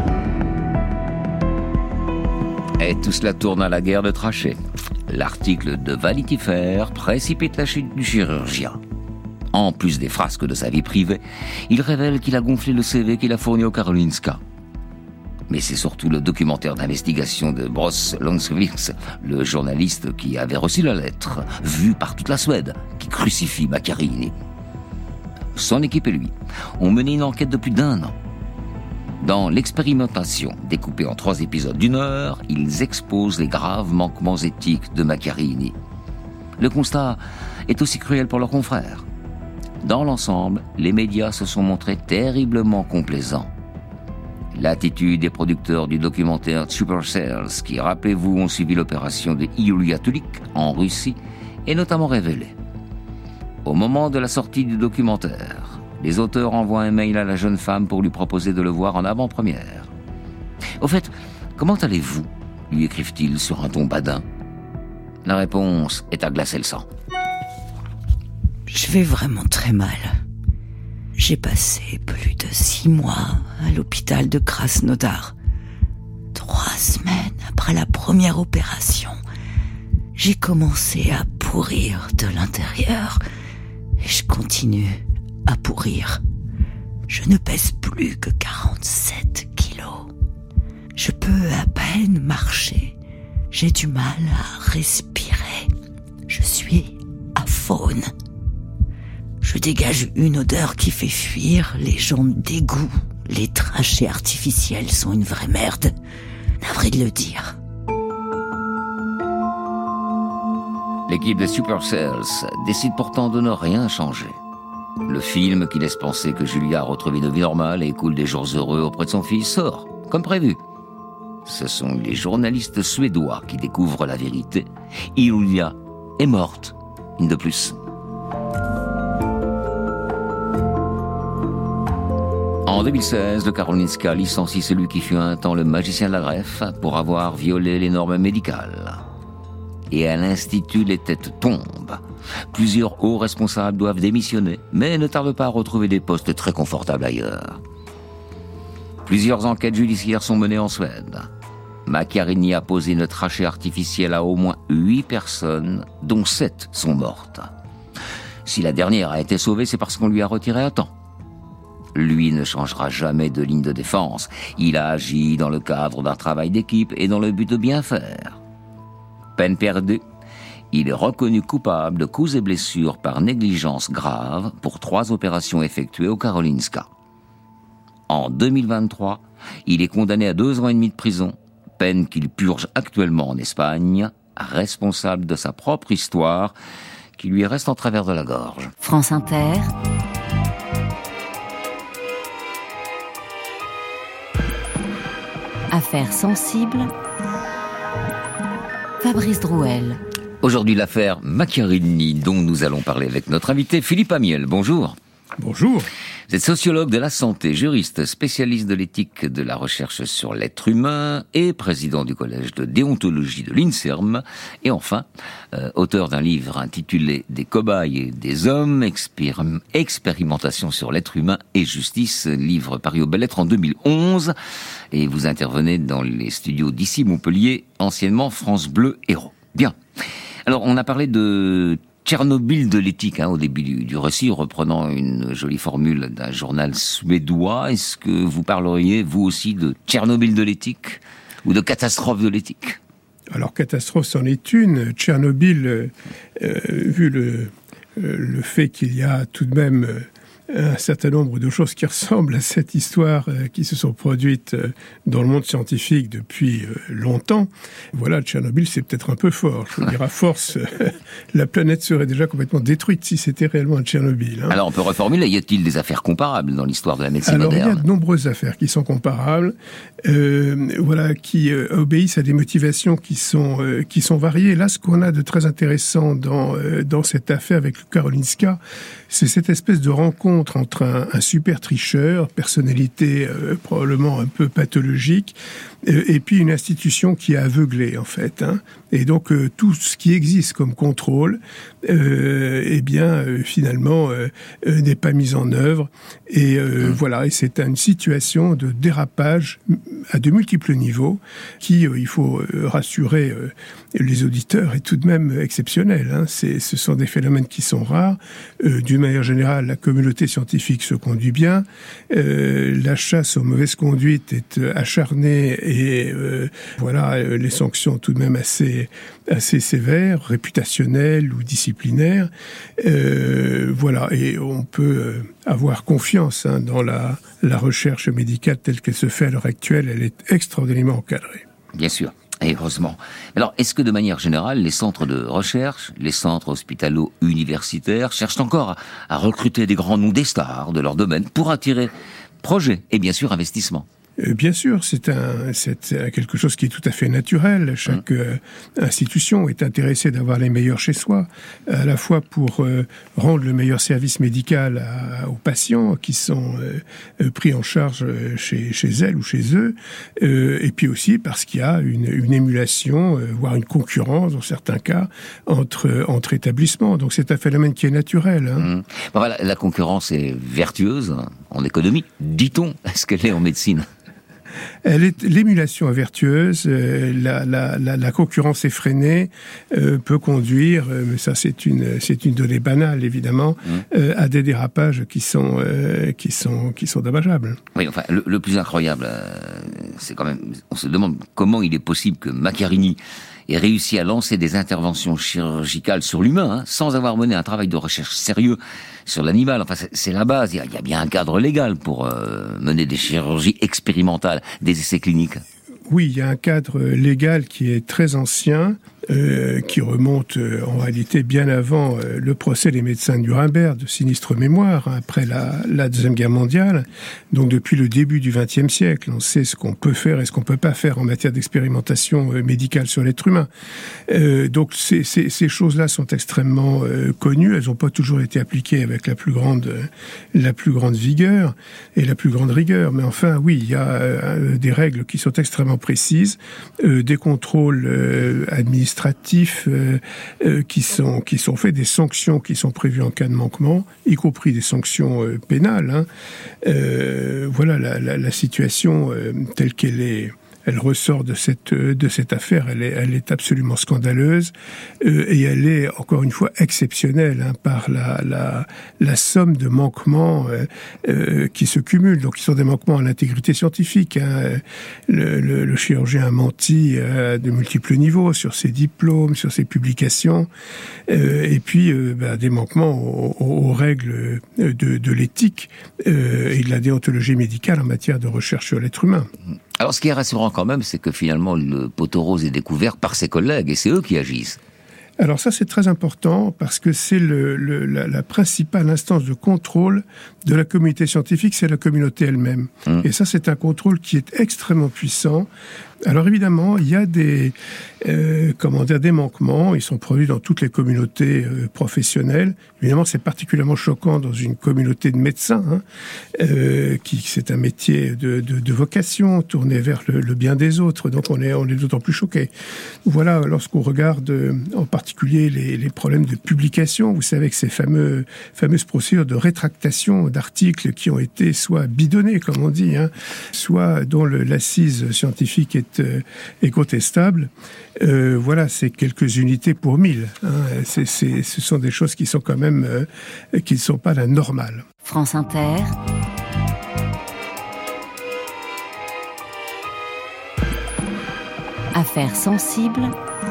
[SPEAKER 2] Et tout cela tourne à la guerre de tranchées. L'article de Vanity Fair précipite la chute du chirurgien. En plus des frasques de sa vie privée, il révèle qu'il a gonflé le C V qu'il a fourni au Karolinska. Mais c'est surtout le documentaire d'investigation de Bros Lonsvix, le journaliste qui avait reçu la lettre, vue par toute la Suède, qui crucifie Macchiarini. Son équipe et lui ont mené une enquête de plus d'un an. Dans l'expérimentation, découpée en trois épisodes d'une heure, ils exposent les graves manquements éthiques de Macchiarini. Le constat est aussi cruel pour leurs confrères. Dans l'ensemble, les médias se sont montrés terriblement complaisants. L'attitude des producteurs du documentaire Supercells, qui, rappelez-vous, ont suivi l'opération de Yulia Tulik en Russie, est notamment révélée. Au moment de la sortie du documentaire, les auteurs envoient un mail à la jeune femme pour lui proposer de le voir en avant-première. Au fait, comment allez-vous ? Lui écrivent-ils sur un ton badin. La réponse est à glacer le sang.
[SPEAKER 1] Je vais vraiment très mal. J'ai passé plus de six mois à l'hôpital de Krasnodar. Trois semaines après la première opération, j'ai commencé à pourrir de l'intérieur et je continue à pourrir. Je ne pèse plus que quarante-sept kilos. Je peux à peine marcher. J'ai du mal à respirer. Je suis aphone. Je dégage une odeur qui fait fuir les gens d'égout, Les trachées artificielles sont une vraie merde. Navré de le dire.
[SPEAKER 2] L'équipe de Supercells décide pourtant de ne rien changer. Le film qui laisse penser que Julia a retrouvé une vie normale et écoule des jours heureux auprès de son fils sort, comme prévu. Ce sont les journalistes suédois qui découvrent la vérité. Julia est morte, une de plus. En deux mille seize, le Karolinska licencie celui qui fut un temps le magicien de la greffe pour avoir violé les normes médicales. Et à l'Institut, les têtes tombent. Plusieurs hauts responsables doivent démissionner, mais ne tardent pas à retrouver des postes très confortables ailleurs. Plusieurs enquêtes judiciaires sont menées en Suède. Macchiarini a posé une trachée artificielle à au moins huit personnes, dont sept sont mortes. Si la dernière a été sauvée, c'est parce qu'on lui a retiré à temps. Lui ne changera jamais de ligne de défense. Il a agi dans le cadre d'un travail d'équipe et dans le but de bien faire. Peine perdue, il est reconnu coupable de coups et blessures par négligence grave pour trois opérations effectuées au Karolinska. En deux mille vingt-trois, il est condamné à deux ans et demi de prison, peine qu'il purge actuellement en Espagne, responsable de sa propre histoire qui lui reste en travers de la gorge.
[SPEAKER 3] France Inter. Affaire sensible. Fabrice Drouel.
[SPEAKER 2] Aujourd'hui, l'affaire Macchiarini, dont nous allons parler avec notre invité Philippe Amiel. Bonjour.
[SPEAKER 16] Bonjour.
[SPEAKER 2] Vous êtes sociologue de la santé, juriste, spécialiste de l'éthique de la recherche sur l'être humain et président du collège de déontologie de l'INSERM. Et enfin, euh, auteur d'un livre intitulé « Des cobayes et des hommes, expérim- expérimentation sur l'être humain et justice », livre paru aux Belles Lettres en deux mille onze. Et vous intervenez dans les studios d'ici Montpellier, anciennement France Bleu Héros. Bien. Alors, on a parlé de Tchernobyl de l'éthique, hein, au début du, du récit, reprenant une jolie formule d'un journal suédois. Est-ce que vous parleriez, vous aussi, de Tchernobyl de l'éthique ou de catastrophe de l'éthique?
[SPEAKER 16] Alors, catastrophe, c'en est une. Tchernobyl, euh, vu le, euh, le fait qu'il y a tout de même euh, un certain nombre de choses qui ressemblent à cette histoire euh, qui se sont produites euh, dans le monde scientifique depuis euh, longtemps. Voilà, Tchernobyl, c'est peut-être un peu fort. Je veux dire, à force, euh, la planète serait déjà complètement détruite si c'était réellement un Tchernobyl. Hein.
[SPEAKER 2] Alors, on peut reformuler. Y a-t-il des affaires comparables dans l'histoire de la médecine
[SPEAKER 16] Alors,
[SPEAKER 2] moderne?
[SPEAKER 16] Il y a de nombreuses affaires qui sont comparables, euh, voilà, qui euh, obéissent à des motivations qui sont euh, qui sont variées. Là, ce qu'on a de très intéressant dans euh, dans cette affaire avec le Karolinska, c'est cette espèce de rencontre entre un, un super tricheur, personnalité euh, probablement un peu pathologique, euh, et puis une institution qui est aveuglée en fait. Hein. Et donc euh, tout ce qui existe comme contrôle, euh, eh bien euh, finalement euh, euh, n'est pas mis en œuvre. Et euh, mmh. voilà, et c'est une situation de dérapage à de multiples niveaux qui, euh, il faut euh, rassurer euh, les auditeurs, est tout de même exceptionnel. Hein. C'est, ce sont des phénomènes qui sont rares. Euh, d'une manière générale, la communauté scientifique se conduit bien. Euh, la chasse aux mauvaises conduites est euh, acharnée et euh, voilà, euh, les sanctions tout de même assez assez sévères, réputationnelles ou disciplinaires. Euh, voilà, et on peut avoir confiance hein, dans la, la recherche médicale telle qu'elle se fait à l'heure actuelle. Elle est extraordinairement encadrée.
[SPEAKER 2] Bien sûr. Et heureusement. Alors, est-ce que de manière générale, les centres de recherche, les centres hospitalo-universitaires cherchent encore à, à recruter des grands noms, des stars de leur domaine pour attirer projets et bien sûr investissements?
[SPEAKER 16] Bien sûr, c'est un, c'est quelque chose qui est tout à fait naturel. Chaque euh, institution est intéressée d'avoir les meilleurs chez soi, à la fois pour euh, rendre le meilleur service médical à, aux patients qui sont euh, pris en charge chez, chez elles ou chez eux, euh, et puis aussi parce qu'il y a une, une émulation, euh, voire une concurrence dans certains cas, entre, entre établissements. Donc c'est un phénomène qui est naturel. Hein.
[SPEAKER 2] Mmh. Bon, voilà, la concurrence est vertueuse en économie, dit-on. Est-ce qu'elle est en médecine?
[SPEAKER 16] Elle est, l'émulation est vertueuse, euh, la, la, la, la concurrence effrénée euh, peut conduire, euh, mais ça c'est une, c'est une donnée banale évidemment, mmh. euh, à des dérapages qui sont, euh, qui sont, qui sont dommageables.
[SPEAKER 2] Oui, enfin, le, le plus incroyable, euh, c'est quand même, on se demande comment il est possible que Macchiarini et réussit à lancer des interventions chirurgicales sur l'humain, hein, sans avoir mené un travail de recherche sérieux sur l'animal. Enfin, c'est, c'est la base. Il y, a, il y a bien un cadre légal pour euh, mener des chirurgies expérimentales, des essais cliniques.
[SPEAKER 16] Oui, il y a un cadre légal qui est très ancien, euh, qui remonte euh, en réalité bien avant euh, le procès des médecins de Nuremberg, de sinistre mémoire, hein, après la, la Deuxième Guerre mondiale. Donc depuis le début du vingtième siècle, on sait ce qu'on peut faire et ce qu'on peut pas faire en matière d'expérimentation euh, médicale sur l'être humain. Euh, donc ces, ces, ces choses-là sont extrêmement euh, connues. Elles n'ont pas toujours été appliquées avec la plus grande, euh, la plus grande vigueur et la plus grande rigueur. Mais enfin, oui, il y a euh, des règles qui sont extrêmement précises, euh, des contrôles euh, administratifs euh, euh, qui sont qui sont faits, des sanctions qui sont prévues en cas de manquement, y compris des sanctions euh, pénales. Hein. Euh, voilà la, la, la situation euh, telle qu'elle est. Elle ressort de cette de cette affaire, elle est elle est absolument scandaleuse euh, et elle est encore une fois exceptionnelle hein, par la la la somme de manquements euh, euh, qui se cumulent. Donc, ils sont des manquements à l'intégrité scientifique. Hein. Le, le, le chirurgien a menti à de multiples niveaux sur ses diplômes, sur ses publications, euh, et puis euh, bah, des manquements aux, aux règles de de l'éthique euh, et de la déontologie médicale en matière de recherche sur l'être humain.
[SPEAKER 2] Alors, ce qui est rassurant quand même, c'est que finalement, le poteau rose est découvert par ses collègues, et c'est eux qui agissent.
[SPEAKER 16] Alors ça, c'est très important, parce que c'est le, le, la, la principale instance de contrôle de la communauté scientifique, c'est la communauté elle-même. Mmh. Et ça, c'est un contrôle qui est extrêmement puissant. Alors évidemment, il y a des, euh, comment dire, des manquements. Ils sont produits dans toutes les communautés euh, professionnelles. Évidemment, c'est particulièrement choquant dans une communauté de médecins, hein, euh, qui c'est un métier de, de, de vocation tourné vers le, le bien des autres. Donc on est, on est d'autant plus choqué. Voilà, lorsqu'on regarde euh, en particulier les, les problèmes de publication, vous savez que ces fameux, fameuses procédures de rétractation d'articles qui ont été soit bidonnés, comme on dit, hein, soit dont le, l'assise scientifique est est contestable. Euh, voilà, c'est quelques unités pour mille. Hein. C'est, c'est, ce sont des choses qui sont quand même euh, qui ne sont pas la normale.
[SPEAKER 17] France Inter. Affaires sensibles.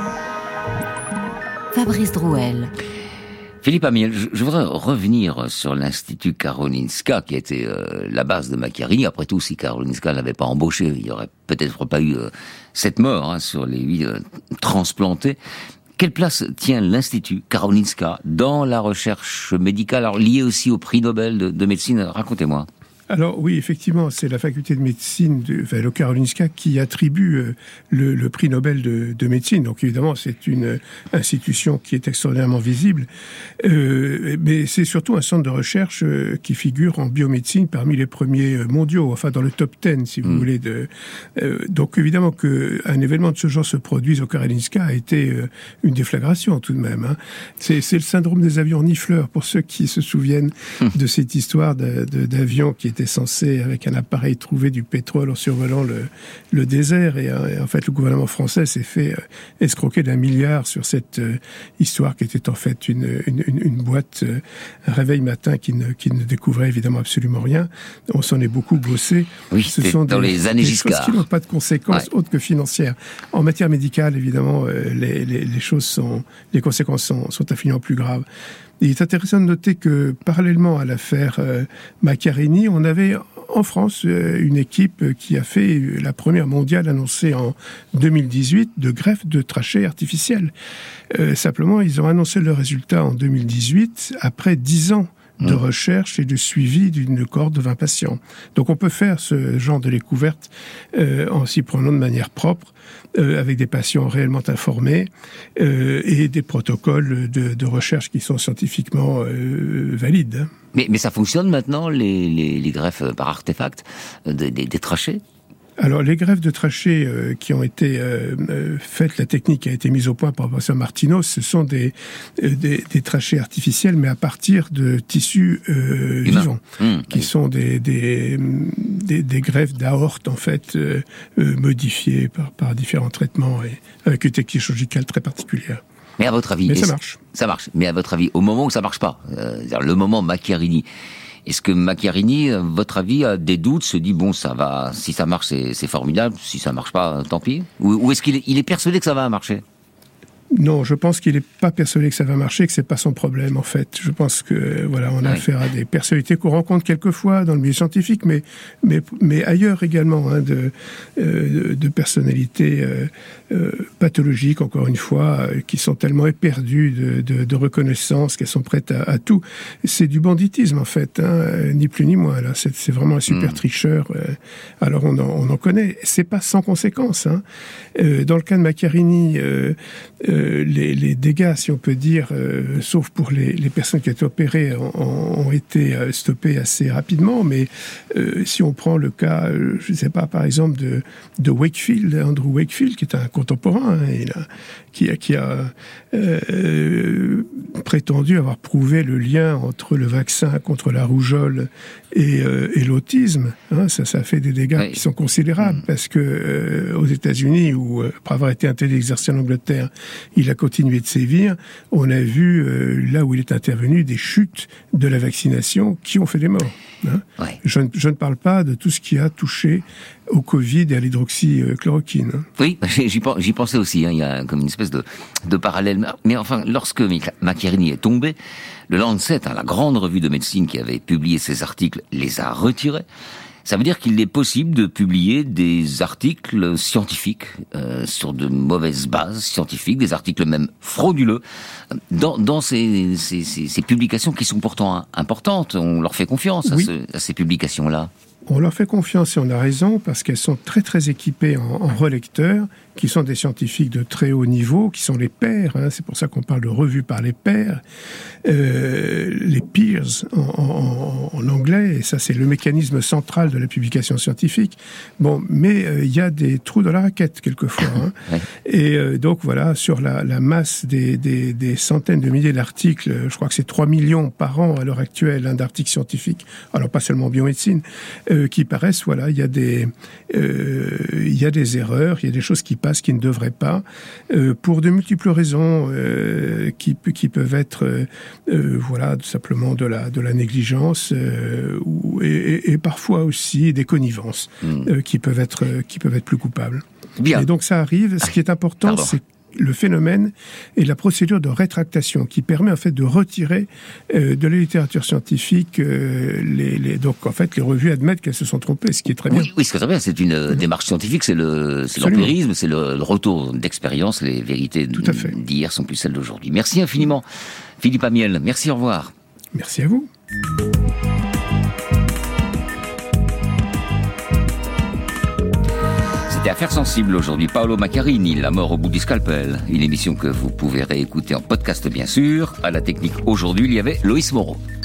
[SPEAKER 17] Fabrice Drouel.
[SPEAKER 2] Philippe Amiel, je, je voudrais revenir sur l'Institut Karolinska, qui était euh, la base de Macchiarini. Après tout, si Karolinska l'avait pas embauché, il y aurait peut-être pas eu euh, cette mort hein, sur les huit euh, transplantés. Quelle place tient l'Institut Karolinska dans la recherche médicale, alors liée aussi au prix Nobel de, de médecine? Racontez-moi.
[SPEAKER 16] Alors oui, effectivement, c'est la faculté de médecine de enfin, le Karolinska qui attribue euh, le, le prix Nobel de, de médecine. Donc évidemment, c'est une euh, institution qui est extraordinairement visible. Euh, mais c'est surtout un centre de recherche euh, qui figure en biomédecine parmi les premiers mondiaux, enfin dans le top dix, si vous mmh. voulez. De, euh, donc évidemment qu'un événement de ce genre se produise au Karolinska a été euh, une déflagration tout de même. Hein. C'est, c'est le syndrome des avions nifleurs, pour ceux qui se souviennent mmh. de cette histoire de, de, d'avions qui étaient censé, avec un appareil, trouver du pétrole en survolant le, le désert. Et, et en fait, le gouvernement français s'est fait euh, escroquer d'un milliard sur cette euh, histoire qui était en fait une, une, une, une boîte, euh, un réveil matin qui ne, qui ne découvrait évidemment absolument rien. On s'en est beaucoup bossé.
[SPEAKER 2] Oui, ce sont dans des, les années
[SPEAKER 16] des
[SPEAKER 2] Giscard.
[SPEAKER 16] choses qui n'ont pas de conséquences ouais. autres que financières. En matière médicale, évidemment, euh, les, les, les choses sont, les conséquences sont, sont infiniment plus graves. Il est intéressant de noter que, parallèlement à l'affaire euh, Macchiarini, on avait en France euh, une équipe qui a fait la première mondiale annoncée en deux mille dix-huit de greffe de trachée artificielle. Euh, simplement, ils ont annoncé le résultat en deux mille dix-huit, après dix ans de recherche et de suivi d'une cohorte de vingt patients. Donc on peut faire ce genre de découverte euh, en s'y prenant de manière propre, euh, avec des patients réellement informés euh, et des protocoles de, de recherche qui sont scientifiquement euh, valides.
[SPEAKER 2] Mais, mais ça fonctionne maintenant, les, les, les greffes par artefact des, des, des trachées ?
[SPEAKER 16] Alors, les greffes de trachées euh, qui ont été euh, euh, faites, la technique a été mise au point par le professeur Martinos, ce sont des, euh, des, des trachées artificielles, mais à partir de tissus euh, vivants, mmh, qui oui. sont des, des, des, des greffes d'aorte, en fait, euh, euh, modifiées par, par différents traitements et avec une technique chirurgicale très particulière.
[SPEAKER 2] Mais à votre avis...
[SPEAKER 16] Mais ça marche.
[SPEAKER 2] Ça marche. Mais à votre avis, au moment où ça marche pas, euh, c'est-à-dire le moment Macchiarini, est-ce que Macchiarini, à votre avis, a des doutes, se dit bon, ça va, si ça marche, c'est, c'est formidable, si ça marche pas, tant pis? Ou, ou est-ce qu'il est, il est persuadé que ça va marcher?
[SPEAKER 16] Non, je pense qu'il n'est pas persuadé que ça va marcher, que c'est pas son problème en fait. Je pense que voilà, on a oui. affaire à des personnalités qu'on rencontre quelquefois dans le milieu scientifique, mais mais mais ailleurs également, hein, de, euh, de personnalités euh, euh, pathologiques encore une fois, euh, qui sont tellement éperdues de, de, de reconnaissance qu'elles sont prêtes à, à tout. C'est du banditisme en fait, hein, ni plus ni moins. Là, c'est, c'est vraiment un super mmh. tricheur. Euh, alors on en, on en connaît. C'est pas sans conséquence. Hein. Euh, dans le cas de Macchiarini. Euh, euh, Les, les dégâts, si on peut dire, euh, sauf pour les, les personnes qui ont été opérées, ont, ont été euh, stoppés assez rapidement. Mais euh, si on prend le cas, euh, je ne sais pas, par exemple, de, de Wakefield, Andrew Wakefield, qui est un contemporain, hein, il a, qui a, qui a euh, prétendu avoir prouvé le lien entre le vaccin contre la rougeole et, euh, et l'autisme. Hein, ça, ça fait des dégâts oui. qui sont considérables, mmh. parce que euh, aux États-Unis, où après avoir été interdit d'exercer en Angleterre, il a continué de sévir. On a vu, euh, là où il est intervenu, des chutes de la vaccination qui ont fait des morts. Hein. Ouais. Je, je ne parle pas de tout ce qui a touché au Covid et à l'hydroxychloroquine.
[SPEAKER 2] Oui, j'y, j'y pensais aussi. Hein. Il y a comme une espèce de, de parallèle. Mais enfin, lorsque Macchiarini est tombé, le Lancet, hein, la grande revue de médecine qui avait publié ces articles, les a retirés. Ça veut dire qu'il est possible de publier des articles scientifiques euh, sur de mauvaises bases scientifiques, des articles même frauduleux, dans, dans ces, ces, ces, ces publications qui sont pourtant importantes. On leur fait confiance oui. à, ce, à ces publications-là.
[SPEAKER 16] On leur fait confiance et on a raison parce qu'elles sont très très équipées en, en relecteurs, qui sont des scientifiques de très haut niveau, qui sont les pairs, hein, c'est pour ça qu'on parle de revue par les pairs, euh, les peers en, en, en anglais, et ça c'est le mécanisme central de la publication scientifique. Bon, mais il euh, y a des trous dans la raquette quelquefois, hein. Ouais. Et euh, donc voilà, sur la, la masse des, des, des centaines de milliers d'articles, je crois que c'est trois millions par an à l'heure actuelle, hein, d'articles scientifiques, alors pas seulement biomédecine, euh, qui paraissent, voilà, il y a des, euh, il y a des erreurs, il y a des choses qui passent qui ne devraient pas, euh, pour de multiples raisons euh, qui, qui peuvent être, euh, euh, voilà, tout simplement de la, de la négligence euh, ou, et, et parfois aussi des connivences mmh. euh, qui peuvent être, qui peuvent être plus coupables. Bien. Et donc ça arrive. Ce qui est important, Pardon. c'est le phénomène et la procédure de rétractation qui permet en fait de retirer euh, de la littérature scientifique euh, les, les donc en fait les revues admettent qu'elles se sont trompées, ce qui est très bien.
[SPEAKER 2] Oui, oui, ce qui est très bien, c'est une euh, démarche scientifique, c'est le c'est Absolument. l'empirisme, c'est le, le retour d'expérience, les vérités d'hier sont plus celles d'aujourd'hui. Merci infiniment, Philippe Amiel. Merci, au revoir.
[SPEAKER 16] Merci à vous.
[SPEAKER 2] C'était Affaires sensibles aujourd'hui. Paolo Macchiarini, la mort au bout du scalpel. Une émission que vous pouvez réécouter en podcast bien sûr. À la technique aujourd'hui, il y avait Loïs Moreau.